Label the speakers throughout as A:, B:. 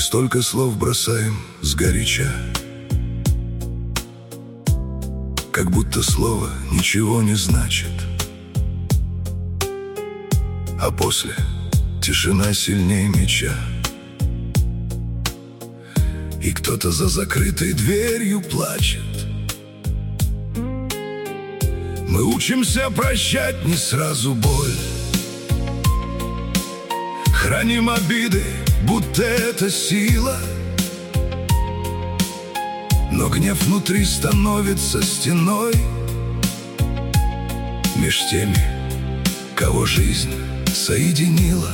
A: столько слов бросаем сгоряча, как будто слово ничего не значит. А после тишина сильнее меча, и кто-то за закрытой дверью плачет. Мы учимся прощать не сразу боль, храним обиды, будто это сила. Но гнев внутри становится стеной меж теми, кого жизнь соединила.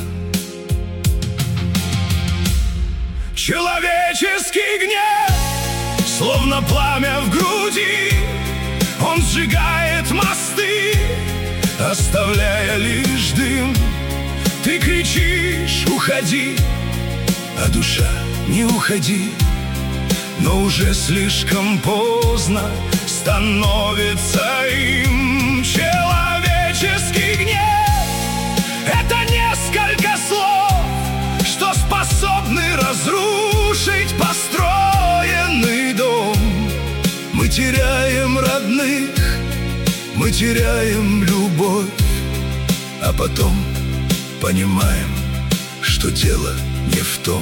A: Человеческий гнев, словно пламя в груди, он сжигает мосты, оставляя лишь дым. Ты кричишь: уходи, а душа: не уходи. Но уже слишком поздно становится им. Человеческий гнев — это несколько слов, что способны разрушить построенный дом. Мы теряем родных, мы теряем любовь, а потом понимаем, что дело не в том.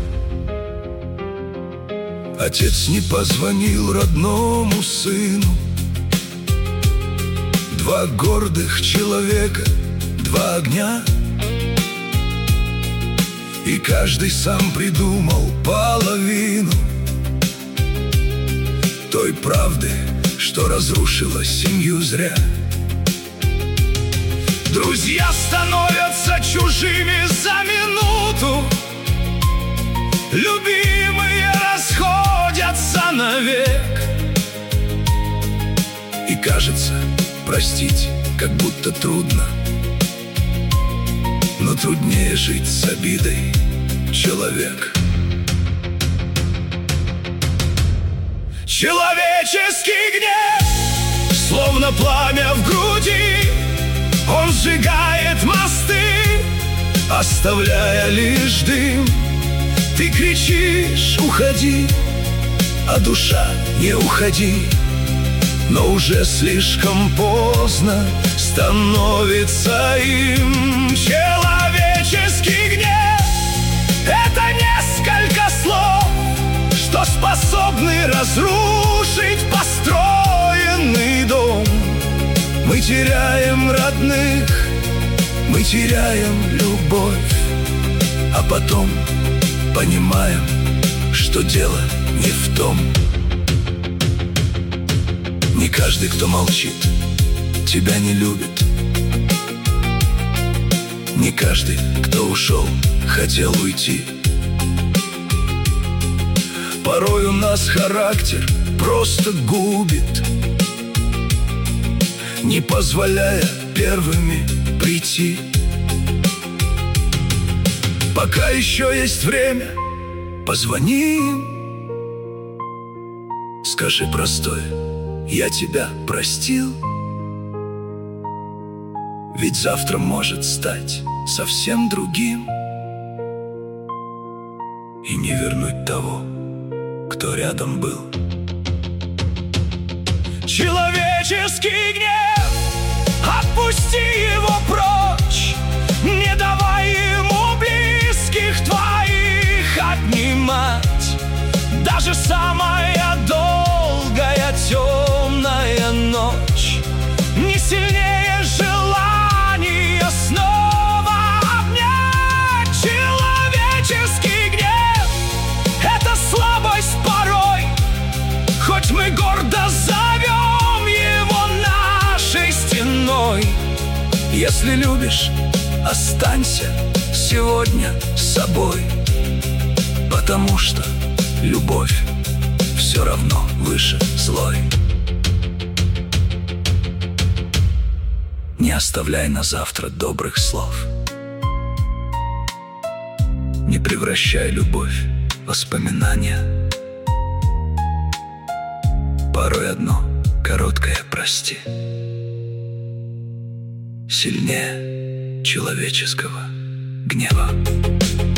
A: Отец не позвонил родному сыну. Два гордых человека, два огня, и каждый сам придумал половину той правды, что разрушила семью зря. Друзья становятся чужими за минуту, любимые расходятся навек. И кажется, простить как будто трудно, но труднее жить с обидой, человек. Человеческий гнев, словно пламя в груди, он сжигает мосты, оставляя лишь дым. Ты кричишь: уходи, а душа: не уходи. Но уже слишком поздно становится им. Человеческий гнев — это несколько слов, что способны разрушить построенный дом. Мы теряем родных, мы теряем любовь, а потом понимаем, что дело не в том. Не каждый, кто молчит, тебя не любит. Не каждый, кто ушел, хотел уйти. Порой у нас характер просто губит, не позволяя первыми прийти. Пока еще есть время, позвони им, скажи простое: я тебя простил. Ведь завтра может стать совсем другим, и не вернуть того, кто рядом был. Человеческий гнев, отпусти его прочь, не давай ему близких твоих отнимать. Даже самая долгая темная ночь не сильнее желания снова обнять. Человеческий гнев — это слабость порой, хоть мы гордо зовем его нашей стеной. Если любишь, останься сегодня с собой, потому что любовь все равно выше злой. Не оставляй на завтра добрых слов, не превращай любовь в воспоминания. Порой одно короткое «прости» сильнее человеческого гнева.